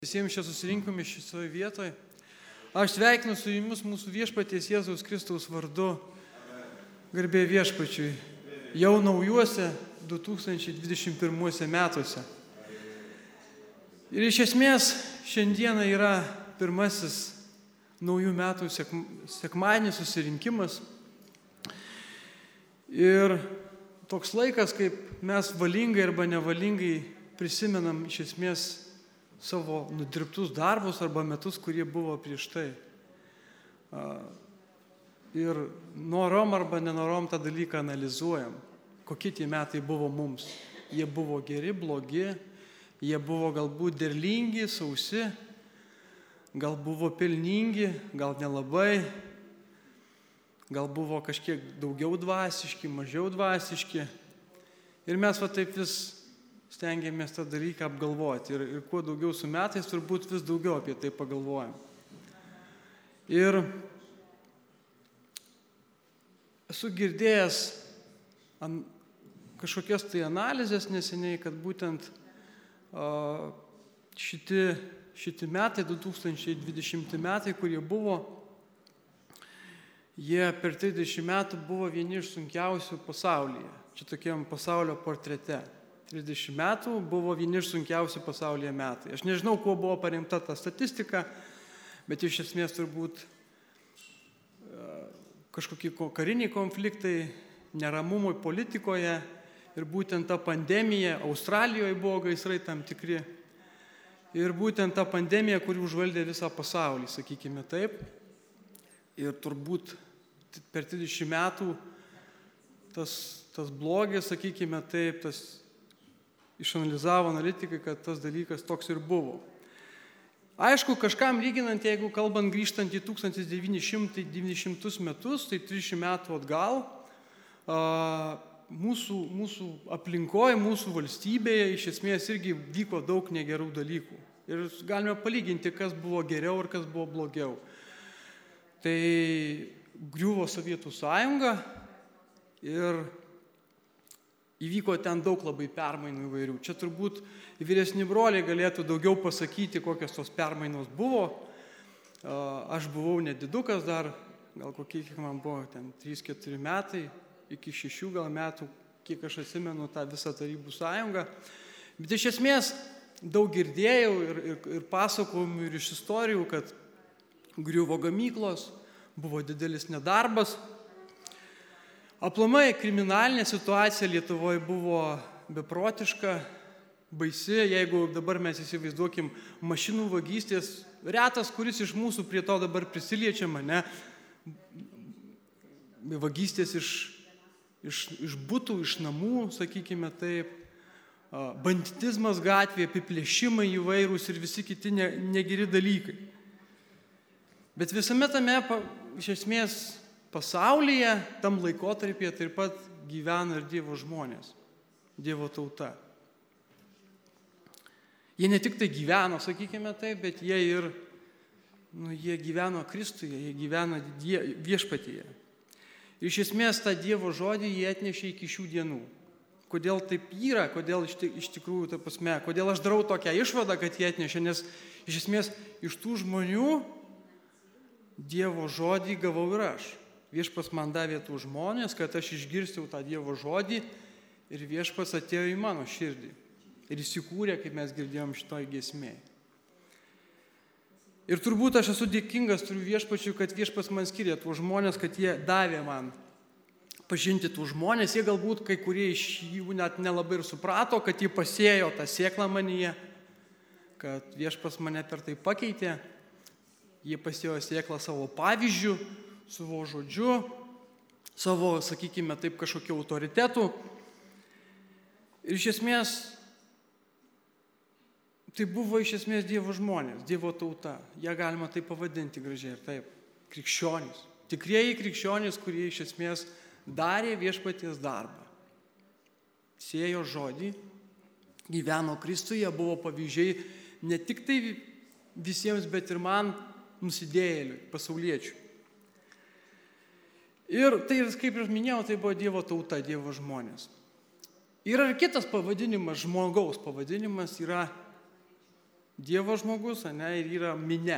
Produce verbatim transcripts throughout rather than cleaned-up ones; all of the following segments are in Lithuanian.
Visiems čia susirinkome šitoje vietoje. Aš sveikinu su jumis mūsų viešpaties Jėzaus Kristaus vardu. Garbė viešpačiui. Jau naujuose du tūkstančiai dvidešimt pirmuose metuose. Ir iš esmės šiandieną yra pirmasis naujų metų sekmadienis susirinkimas. Ir toks laikas, kaip mes valingai arba nevalingai prisimenam iš esmės savo nudirbtus darbus arba metus, kurie buvo prieš tai. Ir norom arba nenorom tą dalyką analizuojam. Kokie tie metai buvo mums. Jie buvo geri, blogi, jie buvo galbūt derlingi, sausi, gal buvo pelningi, gal nelabai, gal buvo kažkiek daugiau dvasiški, mažiau dvasiški. Ir mes va taip vis stengiamės tą dalyką apgalvoti. Ir, ir kuo daugiau su metais, turbūt vis daugiau apie tai pagalvojam. Ir esu girdėjęs an, kažkokias tai analizės neseniai, kad būtent a, šiti, šiti metai, du tūkstančiai dvidešimti metai, kurie buvo, jie per trisdešimt metų buvo vieni iš sunkiausių pasaulyje. Čia tokiam pasaulio portrete. trisdešimt metų buvo vieni iš sunkiausių pasaulyje metai. Aš nežinau, kuo buvo paremta ta statistika, bet iš esmės turbūt kažkokie kariniai konfliktai, neramumai politikoje ir būtent ta pandemija, Australijoje buvo gaisrai tam tikri. Ir būtent ta pandemija, kuri užvaldė visą pasaulį, sakykime taip. Ir turbūt per trisdešimt metų tas, tas blogis, sakykime taip, tas išanalizavo analitikai, kad tas dalykas toks ir buvo. Aišku, kažkam lyginant, jeigu kalbant grįžtant į tūkstantis devyni šimtai devyniasdešimtus metus, tai trisdešimt metų atgal, mūsų, mūsų aplinkoje, mūsų valstybėje iš esmės irgi vyko daug negerų dalykų. Ir galime palyginti, kas buvo geriau ir kas buvo blogiau. Tai griuvo Sovietų sąjunga ir įvyko ten daug labai permainų įvairių. Čia turbūt vyresni broliai galėtų daugiau pasakyti, kokios tos permainos buvo. Aš buvau nedidukas dar, gal kokie, kiek man buvo, ten trys keturi metai, iki šešių gal metų, kiek aš atsimenu tą visą Tarybų sąjungą. Bet iš esmės daug girdėjau ir, ir, ir pasakojimų ir iš istorijų, kad griuvo gamyklos, buvo didelis nedarbas. Aplamai kriminalinė situacija Lietuvoje buvo beprotiška, baisi, jeigu dabar mes įsivaizduokim mašinų vagystės, retas, kuris iš mūsų prie to dabar prisiliečiama, ne? Vagystės iš, iš, iš butų, iš namų, sakykime taip, banditizmas gatvėje, apiplėšimai įvairūs ir visi kiti ne, negeri dalykai. Bet visame tame, iš esmės, pasaulyje, tam laikotarpyje taip pat gyvena ir Dievo žmonės, Dievo tauta. Jie ne tik tai gyveno, sakykime taip, bet jie ir, nu, jie gyveno Kristuje, jie gyveno die, viešpatyje. Ir iš esmės tą Dievo žodį jie atnešė iki šių dienų. Kodėl taip yra, kodėl iš, iš tikrųjų, ta prasme, kodėl aš darau tokią išvadą, kad jie atnešė, nes iš esmės iš tų žmonių Dievo žodį gavau ir aš. Viešpas man davė tų žmonės, kad aš išgirsčiau tą Dievo žodį ir viešpas atėjo į mano širdį. Ir įsikūrė, kaip mes girdėjom šitoj giesmėje. Ir turbūt aš esu dėkingas turiu viešpačiui, kad viešpas man skiria tų žmonės, kad jie davė man pažinti tų žmonės. Jie galbūt kai kurie iš jų net nelabai ir suprato, kad jie pasėjo tą sėklą manyje, kad viešpas mane per tai pakeitė. Jie pasėjo sėklą savo pavyzdžių, savo žodžiu, savo, sakykime, taip kažkokiu autoritetu. Ir iš esmės, tai buvo iš esmės Dievo žmonės, Dievo tauta. Ją galima taip pavadinti gražiai ir taip. Krikščionys. Tikrieji krikščionys, kurie iš esmės darė viešpaties darbą. Sėjo žodį, gyveno Kristuje, buvo pavyzdžiai ne tik tai visiems, bet ir man nusidėjėliui, pasauliečiui. Ir tai, kaip ir minėjau, tai buvo Dievo tauta, Dievo žmonės. Yra ir kitas pavadinimas, žmogaus pavadinimas yra Dievo žmogus, ane, ir yra minia.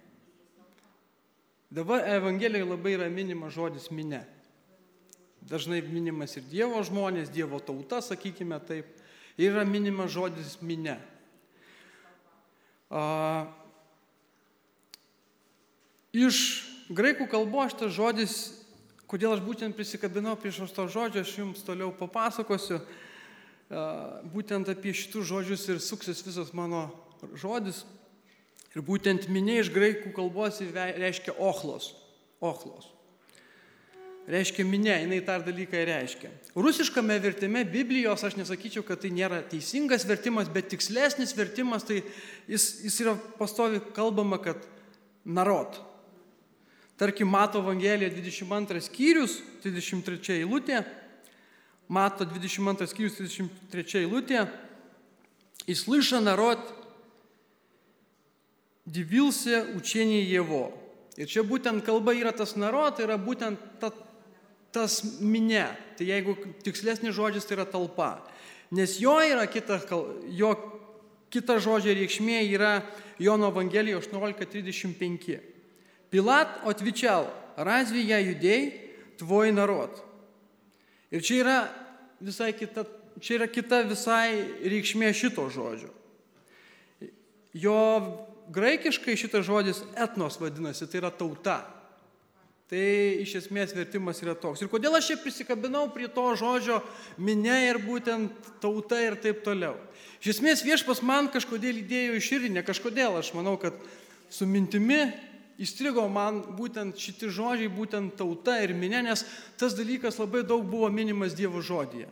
Dabar Evangelijoje labai yra minimas žodis minia. Dažnai minimas ir Dievo žmonės, Dievo tauta, sakykime taip. Ir yra minimas žodis minia. A, iš graikų kalbos šitas žodis, kodėl aš būtent prisikabinau prie šito žodžio, aš jums toliau papasakosiu. A, būtent apie šitus žodžius ir suksis visas mano žodis. Ir būtent minia iš graikų kalbos reiškia ochlos. Ochlos. Reiškia minia, jinai tą dalyką reiškia. Rusiškame vertime Biblijos, aš nesakyčiau, kad tai nėra teisingas vertimas, bet tikslesnis vertimas, tai jis, jis yra pastovi kalbama, kad narod. Tarkim, Mato Evangelija dvidešimt antras skyrius, trisdešimt trečia eilutė, Mato dvidešimt antras skyrius, trisdešimt trečia eilutė, и слыша народ, divился учение его. Ir čia būtent kalba yra tas narod, tai yra būtent ta, tas minia. Tai jeigu tikslesnis žodis, tai yra talpa. Nes jo yra kita, jo kita žodžio reikšmė yra Jono Evangelijoje aštuoniolika trisdešimt penki. Pilat отвечал, разве я иудей, твой народ? Ir čia yra visai kita, čia yra kita visai reikšmė šito žodžio. Jo graikiškai šitas žodis etnos vadinasi, tai yra tauta. Tai iš esmės vertimas yra toks. Ir kodėl aš čia prisikabinau prie to žodžio minia ir būtent tauta ir taip toliau. Iš esmės viešpas man kažkodėl įdėjo į širdį, ne kažkodėl, aš manau, kad su mintimi įstrigo man būtent šitie žodžiai, būtent tauta ir minia, nes tas dalykas labai daug buvo minimas Dievo žodyje.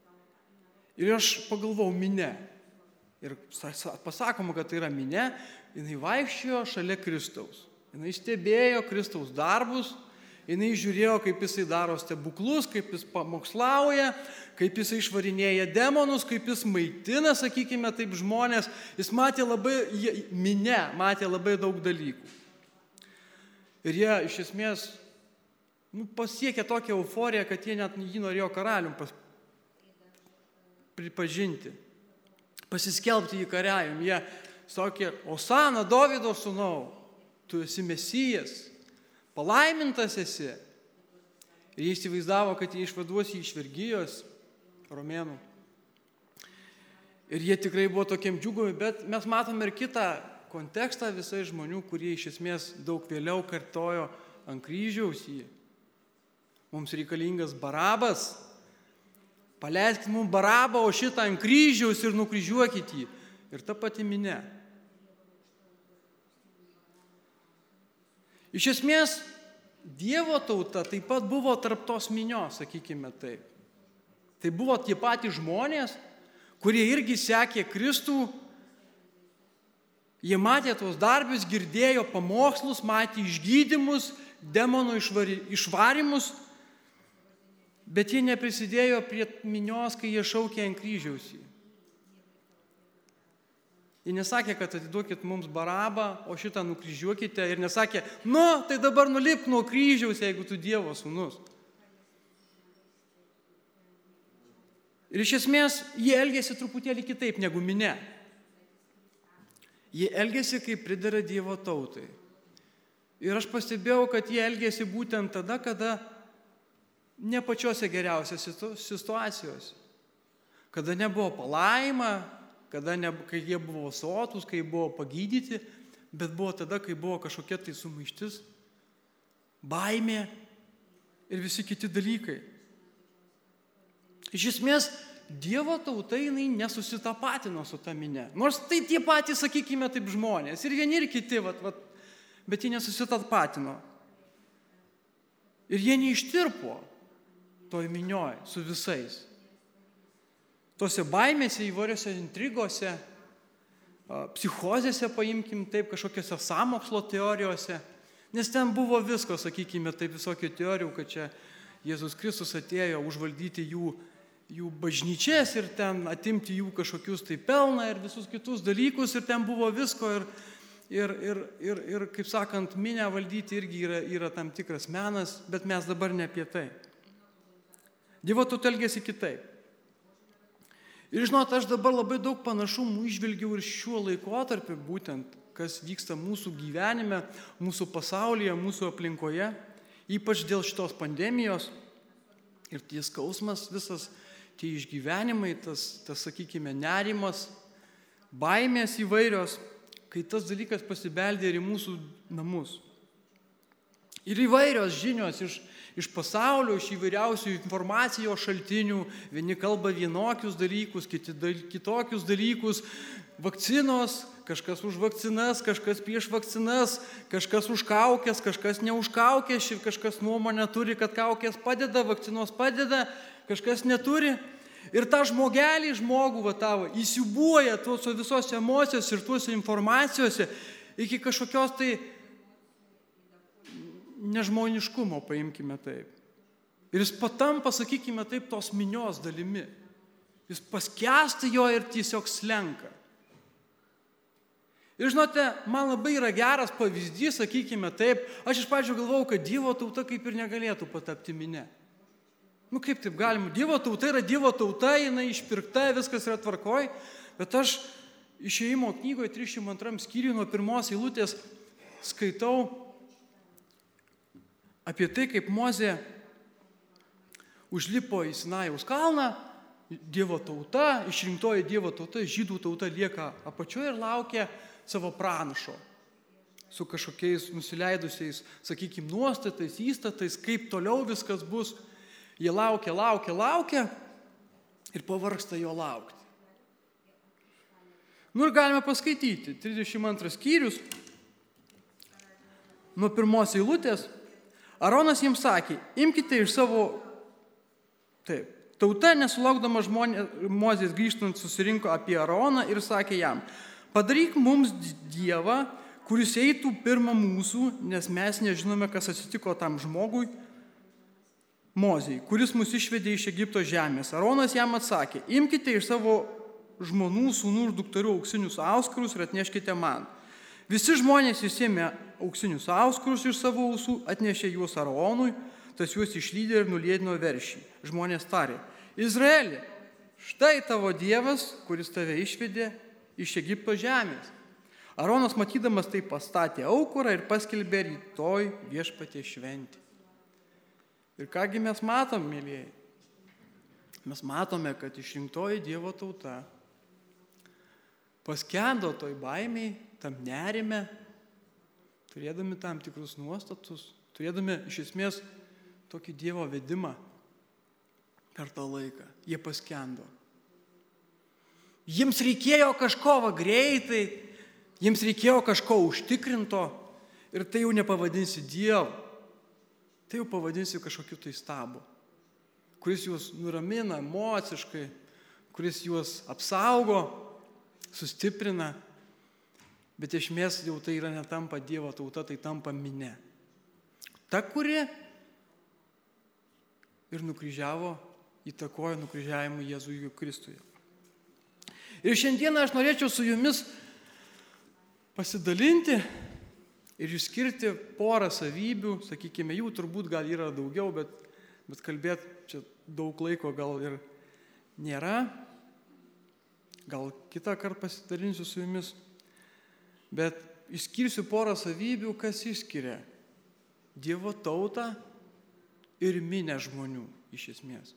Ir aš pagalvojau minia. Ir pasakoma, kad tai yra minia, jinai vaikščiojo šalia Kristaus. Jinai stebėjo Kristaus darbus, jinai žiūrėjo, kaip jisai daro stebuklus, kaip jis pamokslauja, kaip jisai išvarinėja demonus, kaip jis maitina, sakykime taip, žmonės. Jis matė labai, minia matė labai daug dalykų. Ir jie iš esmės nu, pasiekė tokią euforiją, kad jie net jį norėjo karalium pas, pripažinti. Pasiskelbti į kariavim. Jie sakė, Osana, Dovydo sūnau, tu esi Mesijas, palaimintas esi. Ir jie įsivaizdavo, kad jie išvaduos jį iš vergijos, romėnų. Ir jie tikrai buvo tokiam džiugomi, bet mes matome ir kitą kontekstą visai žmonių, kurie iš esmės daug vėliau kartojo ant kryžiaus jį. Mums reikalingas Barabas. Paleiskit mums Barabą, o šitą ant kryžiaus ir nukryžiuokit jį. Ir ta pati minia. Iš esmės, Dievo tauta taip pat buvo tarp tos minios, sakykime taip. Tai buvo tie patys žmonės, kurie irgi sekė Kristų. Jie matė tos darbius, girdėjo pamokslus, matė išgydymus, demonų išvarimus. Bet jie neprisidėjo prie minios, kai jie šaukė ant kryžiaus jį. Jie nesakė, kad atiduokit mums Barabą, o šitą nukryžiuokite. Ir nesakė, nu, tai dabar nulipk nuo kryžiaus, jeigu tu Dievo sūnus. Ir iš esmės, jie elgėsi truputėlį kitaip negu minia. Jie elgėsi, kaip pridera Dievo tautai. Ir aš pastebėjau, kad jie elgėsi būtent tada, kada ne pačiose geriausiose situacijose. Kada nebuvo palaima, kada ne, kai jie buvo sotus, kai buvo pagydyti, bet buvo tada, kai buvo kažkokia tai sumaištis, baimė ir visi kiti dalykai. Iš esmės, Dievo tauta jinai nesusitapatino su ta minia. Nors tai tie patys, sakykime, taip žmonės. Ir vieni ir kiti, vat, vat, bet jie nesusitapatino. Ir jie neištirpo toj minioj su visais. Tose baimėse, įvairiose intrigose, psichozėse, paimkim taip, kažkokiose sąmokslo teorijose, nes ten buvo visko, sakykime, taip visokių teorijų, kad čia Jėzus Kristus atėjo užvaldyti jų, jų bažnyčias ir ten atimti jų kažkokius tai pelną ir visus kitus dalykus ir ten buvo visko ir, ir, ir, ir, ir kaip sakant, minę valdyti irgi yra, yra tam tikras menas, bet mes dabar ne apie tai. Dievo tauta elgėsi kitaip. Ir žinot, aš dabar labai daug panašumų išvelgiau ir šiuo laikotarpiu būtent, kas vyksta mūsų gyvenime, mūsų pasaulyje, mūsų aplinkoje, ypač dėl šitos pandemijos. Ir tie skausmas visas, tie išgyvenimai, tas, tas sakykime, nerimas, baimės įvairios, kai tas dalykas pasibeldė ir į mūsų namus. Ir įvairios žinios iš, iš pasaulio, iš įvairiausių informacijos šaltinių, vieni kalba vienokius dalykus, kiti dal, kitokius dalykus, vakcinos, kažkas už vakcinas, kažkas prieš vakcinas, kažkas už kaukės, kažkas ne už kaukės, ir kažkas nuomonę turi, kad kaukės padeda, vakcinos padeda, kažkas neturi. Ir tą žmogelį žmogų va tavo įsiūbuoja tuos visos emocijos ir tuos informacijose iki kažkokios tai nežmoniškumo, paimkime taip. Ir jis patampa, sakykime taip, tos minios dalimi. Jis paskęsta jo ir tiesiog slenka. Ir žinote, man labai yra geras pavyzdys, sakykime taip, aš iš pradžių galvojau, kad Dievo tauta kaip ir negalėtų patapti minė. Nu kaip taip galima? Dievo tauta yra Dievo tauta, jinai išpirkta, viskas yra tvarkoj, bet aš Išėjimo knygoje trisdešimt antram skyriui nuo pirmos eilutės skaitau apie tai, kaip Mozė užlipo į Sinajaus kalną, Dievo tauta, išrinktoji Dievo tauta, žydų tauta lieka apačioje ir laukia savo pranašo su kažkokiais nusileidusiais, sakykime, nuostatais, įstatais, kaip toliau viskas bus. Jie laukia, laukia, laukia ir pavargsta jo laukti. Nu ir galime paskaityti, trisdešimt antras skyrius, nuo pirmos eilutės. Aronas jiems sakė, imkite iš savo, taip, tauta nesulaukdama žmonės, Mozės grįžtant susirinko apie Aroną ir sakė jam, padaryk mums dievą, kuris eitų pirma mūsų, nes mes nežinome, kas atsitiko tam žmogui, Mozei, kuris mus išvedė iš Egipto žemės. Aronas jam atsakė, imkite iš savo žmonų, sūnų ir dukterių auksinius auskarus ir atneškite man. Visi žmonės įsėmė auksinius auskarus iš savo ausų, atnešė juos Aronui, tas juos išlydė ir nuliedino veršį. Žmonės tarė, Izraeli, štai tavo Dievas, kuris tave išvedė iš Egipto žemės. Aronas matydamas tai pastatė aukurą ir paskelbė rytoj viešpatie šventė. Ir kągi mes matom, mėlyjei? Mes matome, kad išrinktoji Dievo tauta paskendo toj baimiai, tam nerime, turėdami tam tikrus nuostatus, turėdami iš esmės tokį Dievo vedimą per tą laiką. Jie paskendo. Jiems reikėjo kažko va greitai, jiems reikėjo kažko užtikrinto ir tai jau nepavadinsi Dievu, tai jau pavadinsi kažkokiu tai stabu, kuris juos nuramina emociškai, kuris juos apsaugo, sustiprina, bet iš esmės jau tai yra netampa Dievo tauta, tai tampa minė. Ta, kuri ir nukryžiavo, įtakojo nukryžiavimui Jėzui Kristuje. Ir šiandieną aš norėčiau su jumis pasidalinti ir išskirti porą savybių, sakykime, jų turbūt gal yra daugiau, bet, bet kalbėti čia daug laiko gal ir nėra. Gal kitą kartą pasidalinsiu su jumis, bet išskirsiu porą savybių, kas išskiria Dievo tautą ir minę žmonių iš esmės.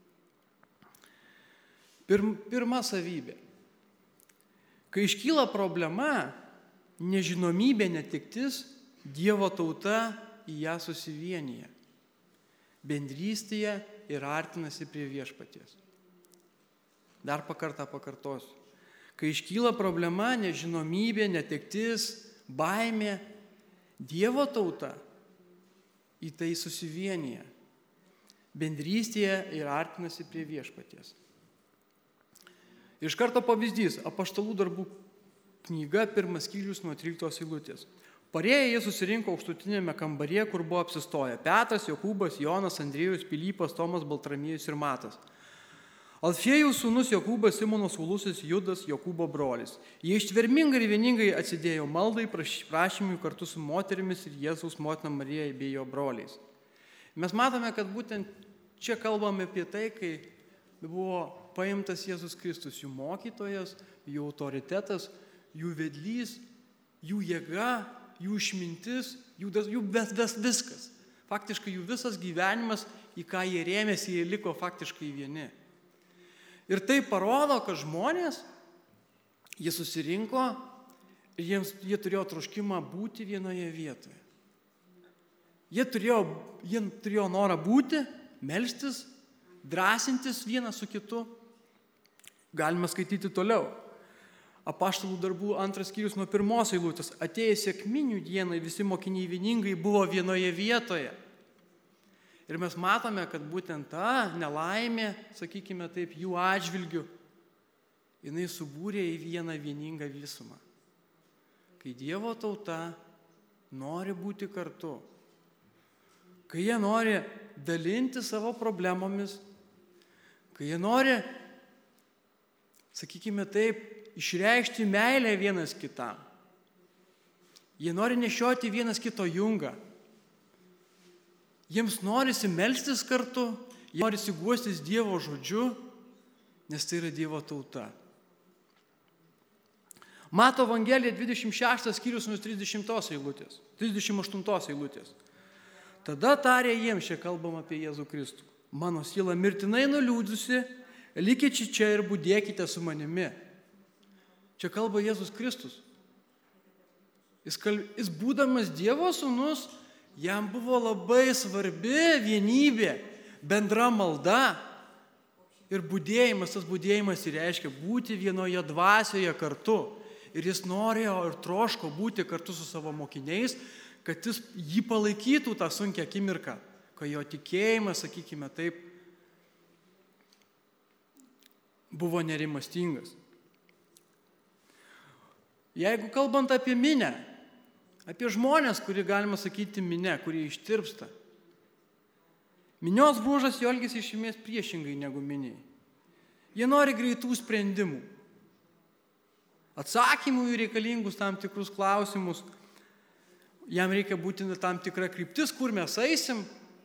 Pirm, pirma savybė. Kai iškyla problema, nežinomybė, netektis, Dievo tauta į ją susivienyje, bendrystėje ir artinasi prie viešpaties. Dar pakartą pakartosiu. Kai iškyla problema, nežinomybė, netektis, baimė, Dievo tauta į tai susivienyje, bendrystėje ir artinasi prie viešpaties. Iš karto pavyzdys, Apaštalų darbų knyga, pirmas skyrius nuo tryliktos eilutės. Parėję jie susirinko aukštutinėme kambaryje, kur buvo apsistoję Petras, Jokūbas, Jonas, Andriejus, Pilypas, Tomas, Baltramiejus ir Matas. Alfėjus sūnus Jokūbas, Simonas Ulusis, Judas, Jokūbo brolis. Jie ištvermingai ir vieningai atsidėjo maldai, prašymui kartu su moterimis ir Jėzaus motina Marija bei jo broliais. Mes matome, kad būtent čia kalbame apie tai, kai buvo paimtas Jėzus Kristus, jų mokytojas, jų autoritetas, jų vedlys, jų jėga, jų išmintis, jų, jų vis, vis, viskas. Faktiškai jų visas gyvenimas, į ką jie rėmėsi, jie liko faktiškai vieni. Ir tai parodo, kad žmonės, jie susirinko ir jiems, jie turėjo troškimą būti vienoje vietoje. Jie turėjo, jie turėjo norą būti, melstis, drąsintis vienas su kitu. Galima skaityti toliau. Apaštalų darbų antras skyrius nuo pirmos eilutės. Atėjus sekminių dienai visi mokiniai vieningai buvo vienoje vietoje. Ir mes matome, kad būtent ta nelaimė, sakykime taip, jų atžvilgių, jinai subūrė į vieną vieningą visumą. Kai Dievo tauta nori būti kartu, kai jie nori dalinti savo problemomis, kai jie nori, sakykime taip, išreikšti meilę vienas kitam. Jie nori nešioti vienas kito jungą. Jiems norisi melstis kartu, jie norisi guostis Dievo žodžiu, nes tai yra Dievo tauta. Mato Evangelija dvidešimt šeštas skyrius nuo trisdešimtos eilutės, trisdešimt aštuntos eilutės. Tada tarė jiems, čia kalbam apie Jėzų Kristų. Mano siela mirtinai nuliūdusi, likite čia ir budėkite su manimi. Čia kalba Jėzus Kristus. Jis, kalb... Jis būdamas Dievo sūnus, jam buvo labai svarbi vienybė, bendra malda ir budėjimas. Tas budėjimas ir reiškia būti vienoje dvasioje kartu. Ir jis norėjo ir troško būti kartu su savo mokiniais, kad jis jį palaikytų tą sunkią akimirką, kai jo tikėjimas, sakykime taip, buvo nerimastingas. Jeigu kalbant apie minę, apie žmonės, kurį galima sakyti minę, kurie ištirpsta, minios bruožas jo elgiasi iš esmės priešingai negu miniai. Jie nori greitų sprendimų, atsakymų į reikalingus tam tikrus klausimus. Jam reikia būti tam tikra kryptis, kur mes eisim.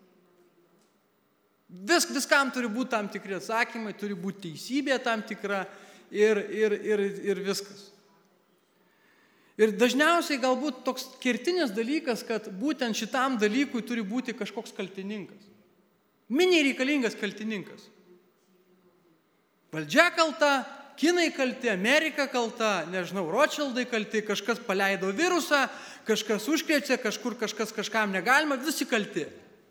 Vis, viskam turi būti tam tikri atsakymai, turi būti teisybė tam tikra ir, ir, ir, ir viskas. Ir dažniausiai galbūt toks kertinis dalykas, kad būtent šitam dalykui turi būti kažkoks kaltininkas. Miniai reikalingas kaltininkas. Valdžia kalta, kinai kalti, Amerika kalta, nežinau, Rothschildai kalti, kažkas paleido virusą, kažkas užkrėčia, kažkur kažkas kažkam negalima, visi kalti.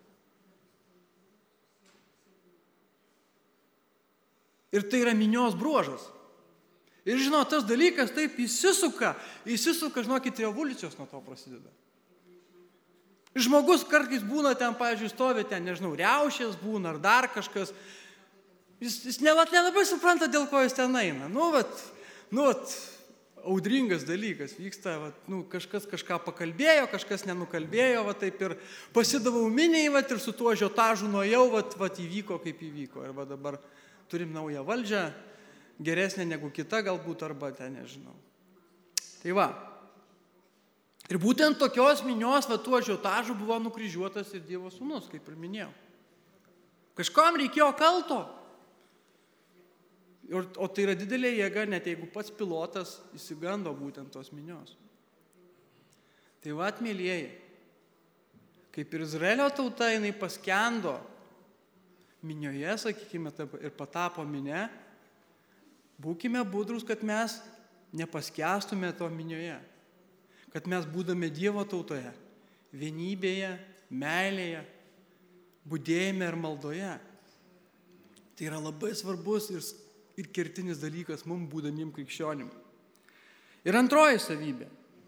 Ir tai yra minios bruožas. Ir žinau, tas dalykas taip įsisuka, įsisuka, žinokit, revoliucijos nuo to prasideda. Žmogus kartais būna ten, pavyzdžiui, stovi ten, nežinau, riaušės būna ar dar kažkas. Jis, jis nelabai supranta, dėl ko jis ten eina. Nu, vat, nu, vat, audringas dalykas vyksta, vat, nu, kažkas kažką pakalbėjo, kažkas nenukalbėjo, vat, taip ir pasidavau miniai, vat, ir su tuo žiotažu nuėjau, vat, vat, įvyko kaip įvyko. Ir va, dabar turim naują valdžią, geresnė negu kita galbūt, arba ten nežinau. Tai va. Ir būtent tokios minios, va, tuo žiotažu buvo nukryžiuotas ir Dievo sūnus, kaip ir minėjau. Kažkam reikėjo kalto. O tai yra didelė jėga, net jeigu pats pilotas įsigando būtent tos minios. Tai va, mėlyjeji, kaip ir Izraelio tauta, jinai paskendo minioje, sakykime, ir patapo minė, būkime budrus, kad mes nepaskestume to minioje. Kad mes būdame Dievo tautoje, vienybėje, meilėje, budėjime ir maldoje. Tai yra labai svarbus ir ir kertinis dalykas mums būdamiem krikščionim. Ir antroji savybė.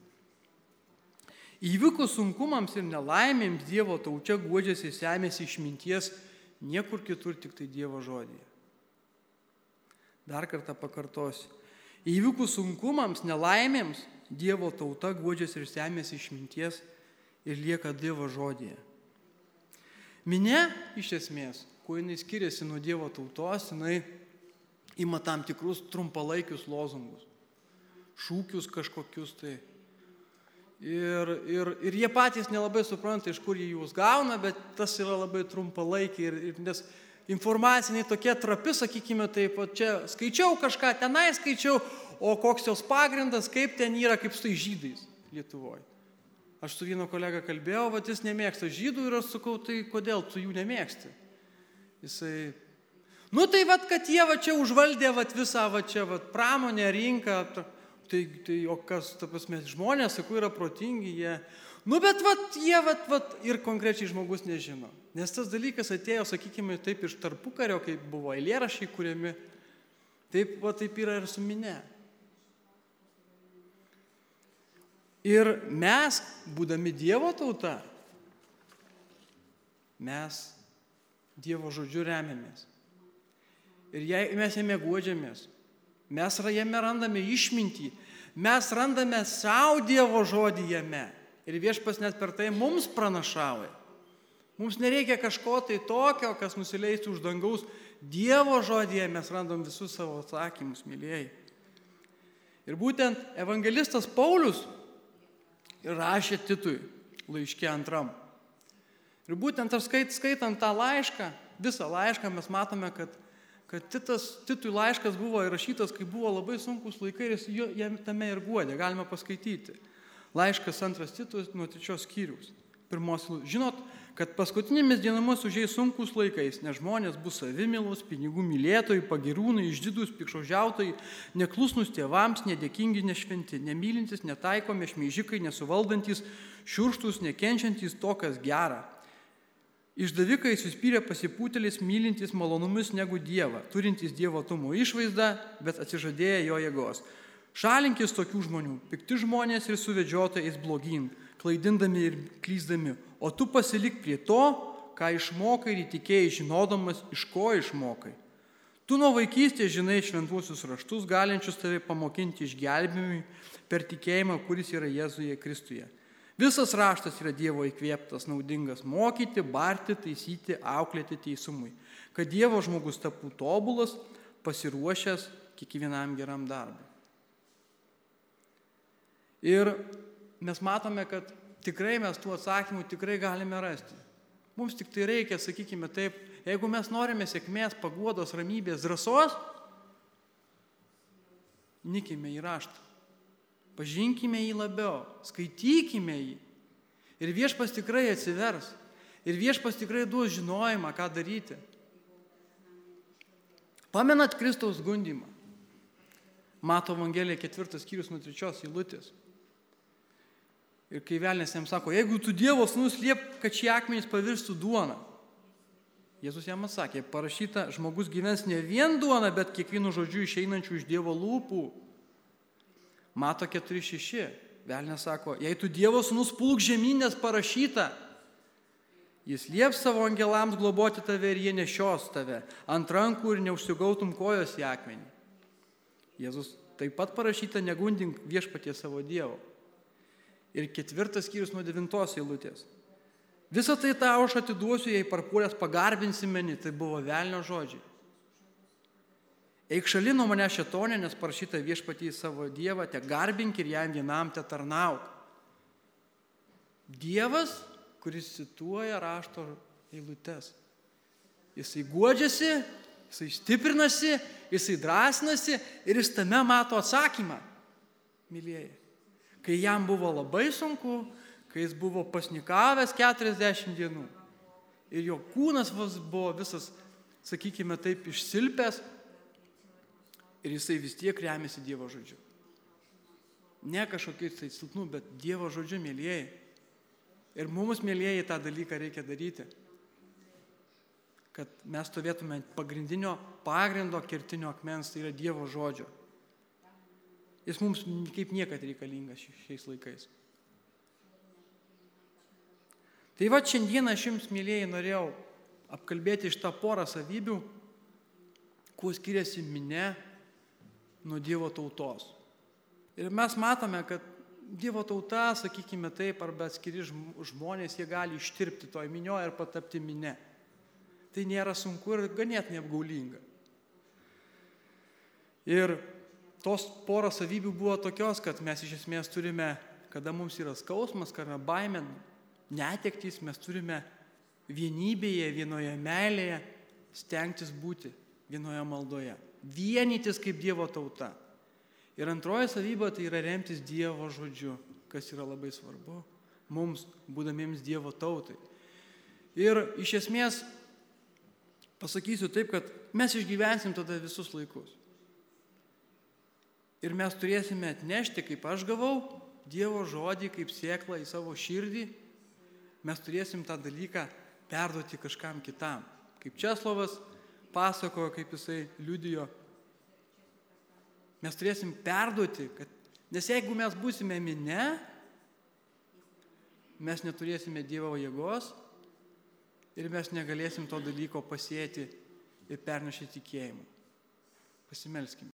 Įvykus sunkumams ir nelaimėms Dievo taučia guodžiasi ir semėsi išminties niekur kitur, tik tai Dievo žodyje. Dar kartą pakartosiu. Įvykus sunkumams, nelaimėms Dievo tauta guodžiasi ir semėsi išminties ir lieka Dievo žodyje. Minė, iš esmės, kuo jinai skiriasi nuo Dievo tautos, jinai ima tam tikrus trumpalaikius lozungus, šūkius kažkokius tai. Ir, ir, ir jie patys nelabai supranta, iš kur jie juos gauna, bet tas yra labai trumpalaikiai, ir, ir, nes informaciniai tokie trapi, sakykime, taip, o čia skaičiau kažką, tenai skaičiau, o koks jos pagrindas, kaip ten yra, kaip su tai žydais Lietuvoje. Aš su vieno kolega kalbėjau, va, jis nemėgsta žydų ir aš sakau, tai kodėl tu jų nemėgsti? Jisai, nu tai va, kad jie va čia užvaldė va visą va čia va pramonę, rinką, tai, tai o kas, ta prasme, žmonės, sakau, yra protingi, jie, nu bet va, jie va, va ir konkrečiai žmogus nežino. Nes tas dalykas atėjo, sakykime, taip iš tarpukario, kai buvo eilėraščiai kuriami, taip va taip yra ir su minia. Ir mes, būdami Dievo tauta, mes Dievo žodžiu remiamės. Ir jei mes jame guodžiamės, mes jame randame išmintį, mes randame savo Dievo žodį jame. Ir Viešpats net per tai mums pranašauja. Mums nereikia kažko tai tokio, kas nusileistų už dangaus. Dievo žodyje mes randam visus savo atsakymus, mylėjai. Ir būtent evangelistas Paulius ir rašė Titui laiške antram. Ir būtent aš skait, skaitant tą laišką, visą laišką mes matome, kad, kad Titas, Titui laiškas buvo įrašytas, kai buvo labai sunkus laikai ir jis jam tame ir guodė, galima paskaityti. Laiškas antras Titui nuo trečios skyriaus. Pirmos, žinot, kad paskutinėmis dienomis užeis sunkus laikais, nes žmonės bus savimilūs, pinigų mylėtojai, pagirūnai, išdidūs, pikšaužiautojai, neklusnūs tėvams, nedėkingi, nešventi, nemylintis, netaikomi, šmeižikai, nesuvaldantis, šiurštus, nekenčiantys to, kas gera. Išdavikai, suspyrę pasipūtėlis, mylintys malonumus negu Dievą, turintys Dievo tumo išvaizdą, bet atsižadėję jo jėgos. Šalinkis tokių žmonių, pikti žmonės ir suvedžiotojais blogyn, klaidindami ir klysdami, o tu pasilik prie to, ką išmokai ir įtikėjai, žinodamas, iš ko išmokai. Tu nuo vaikystės žinai šventuosius raštus, galinčius tave pamokinti išgelbėjimui per tikėjimą, kuris yra Jėzuje Kristuje. Visas raštas yra Dievo įkvėptas, naudingas mokyti, barti, taisyti, auklėti teisumui, kad Dievo žmogus taptų tobulas, pasiruošęs kiekvienam geram darbui. Ir mes matome, kad tikrai mes tų atsakymų tikrai galime rasti. Mums tik tai reikia, sakykime taip, jeigu mes norime sėkmės, paguodos, ramybės, drąsos, nikime į raštą. Pažinkime jį labiau, skaitykime jį. Ir Viešpas tikrai atsivers. Ir Viešpas tikrai duos žinojimą, ką daryti. Pamenat Kristaus gundymą? Mato Evangelija ketvirtas skyrius nuo trečios eilutės. Ir kai velnias jam sako, jeigu tu Dievo sūnus, liep, kad šie akmenys pavirstų duoną. Jėzus jam atsakė, parašyta, žmogus gyvens ne vien duona, bet kiekvienu žodžiu išeinančių iš Dievo lūpų. Mato keturi šeši. Velnias sako, jei tu Dievo sūnus, pulk žemyn, nes parašyta, jis lieps savo angelams globoti tave ir jie nešios tave ant rankų ir neužsigautum kojos į akmenį. Jėzus taip pat parašyta, negundink viešpatie savo Dievo. Ir ketvirtas skyrius nuo devintos eilutės. Visą tai tau aš atiduosiu, jei parpuolęs pagarbinsi mane, tai buvo velnio žodžiai. Eik šalin nuo mane šėtonė, nes parašyta viešpatie savo Dievą, te garbink ir jam vienam te tarnauk. Dievas, kuris cituoja rašto eilutes. Jisai guodžiasi, jisai stiprinasi, jisai drąsinasi ir jis tame mato atsakymą, mylėjai. Kai jam buvo labai sunku, kai jis buvo pasnikavęs keturiasdešimt dienų. Ir jo kūnas buvo visas, sakykime taip, išsilpęs. Ir jisai vis tiek remiasi Dievo žodžiu. Ne kažkokiais tai silpnų, bet Dievo žodžiu, mėlyjei. Ir mums, mėlyjei, tą dalyką reikia daryti. Kad mes stovėtume pagrindinio pagrindo kertinio akmens, tai yra Dievo žodžio. Jis mums kaip niekad reikalingas šiais laikais. Tai va šiandieną aš jums, mylėjai, norėjau apkalbėti iš tą porą savybių, kuo skiriasi minia nuo Dievo tautos. Ir mes matome, kad Dievo tauta, sakykime taip, arba atskiri žmonės, jie gali ištirpti toj minioje ir patapti minia. Tai nėra sunku ir ganėtinai apgaulinga. Ir tos poros savybių buvo tokios, kad mes iš esmės turime, kada mums yra skausmas, kada baimė, netektys, mes turime vienybėje, vienoje meilėje stengtis būti vienoje maldoje, vienytis kaip Dievo tauta. Ir antroji savybė tai yra remtis Dievo žodžiu, kas yra labai svarbu mums, būdamiems Dievo tautai. Ir iš esmės pasakysiu taip, kad mes išgyvensim tada visus laikus. Ir mes turėsime atnešti, kaip aš gavau, Dievo žodį kaip sėklą į savo širdį. Mes turėsim tą dalyką perduoti kažkam kitam. Kaip Česlovas pasakojo, kaip jisai liudijo. Mes turėsim perduoti, kad, nes jeigu mes būsime minia, mes neturėsime Dievo jėgos ir mes negalėsim to dalyko pasėti ir pernešti tikėjimu. Pasimelskime.